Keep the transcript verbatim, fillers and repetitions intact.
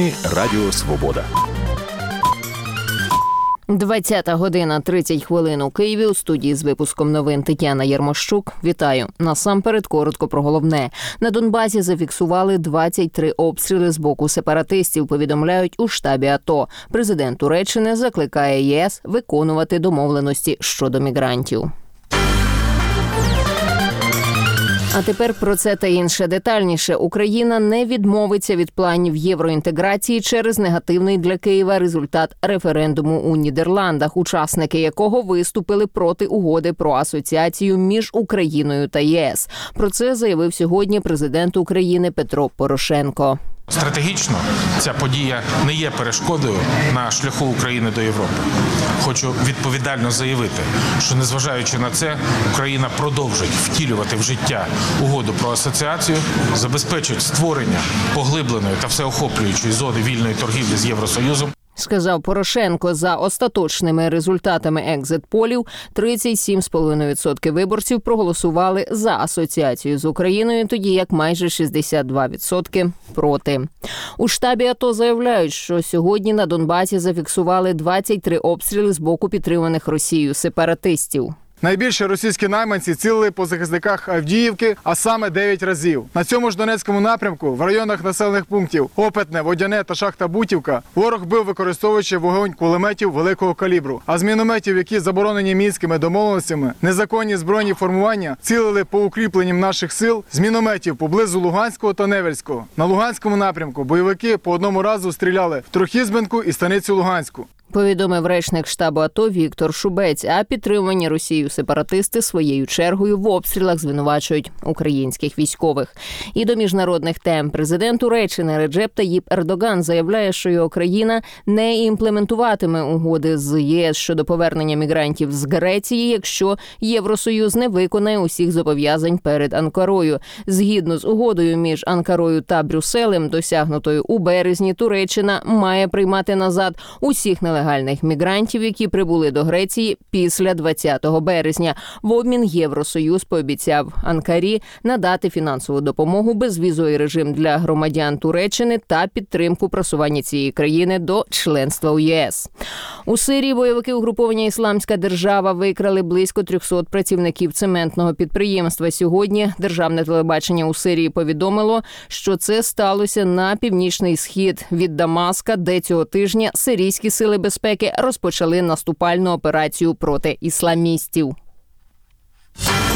Ми Радіо Свобода. двадцята година тридцять хвилин у Києві. У студії з випуском новин Тетяна Єрмощук. Вітаю. Насамперед коротко про головне. На Донбасі зафіксували двадцять три обстріли з боку сепаратистів, повідомляють у штабі АТО. Президент Туреччини закликає ЄС виконувати домовленості щодо мігрантів. А тепер про це та інше детальніше. Україна не відмовиться від планів євроінтеграції через негативний для Києва результат референдуму у Нідерландах, учасники якого виступили проти угоди про асоціацію між Україною та ЄС. Про це заявив сьогодні президент України Петро Порошенко. Стратегічно ця подія не є перешкодою на шляху України до Європи. Хочу відповідально заявити, що незважаючи на це, Україна продовжить втілювати в життя угоду про асоціацію, забезпечить створення поглибленої та всеохоплюючої зони вільної торгівлі з Євросоюзом. Сказав Порошенко. За остаточними результатами екзит-полів тридцять сім цілих п'ять десятих відсотка виборців проголосували за асоціацію з Україною, тоді як майже шістдесят два відсотки проти. У штабі АТО заявляють, що сьогодні на Донбасі зафіксували двадцять три обстріли з боку підтриманих Росією сепаратистів. Найбільше російські найманці цілили по захисниках Авдіївки, а саме дев'ять разів. На цьому ж Донецькому напрямку, в районах населених пунктів Опитне, Водяне та шахта Бутівка, ворог бив, використовуючи вогонь кулеметів великого калібру. А з мінометів, які заборонені мінськими домовленостями, незаконні збройні формування цілили по укріпленням наших сил з мінометів поблизу Луганського та Невельського. На Луганському напрямку бойовики по одному разу стріляли в Трохізбинку і Станицю Луганську. Повідомив речник штабу АТО Віктор Шубець, а підтримані Росією сепаратисти своєю чергою в обстрілах звинувачують українських військових. І до міжнародних тем. Президент Туреччини Реджеп Таїп Ердоган заявляє, що його країна не імплементуватиме угоди з ЄС щодо повернення мігрантів з Греції, якщо Євросоюз не виконає усіх зобов'язань перед Анкарою. Згідно з угодою між Анкарою та Брюсселем, досягнутою у березні, Туреччина має приймати назад усіх нелегальних легальних мігрантів, які прибули до Греції після двадцятого березня. В обмін Євросоюз пообіцяв Анкарі надати фінансову допомогу, безвізовий режим для громадян Туреччини та підтримку просування цієї країни до членства у ЄС. У Сирії бойовики угруповання «Ісламська держава» викрали близько триста працівників цементного підприємства. Сьогодні державне телебачення у Сирії повідомило, що це сталося на північний схід від Дамаска, де цього тижня сирійські сили безпеки розпочали наступальну операцію проти ісламістів.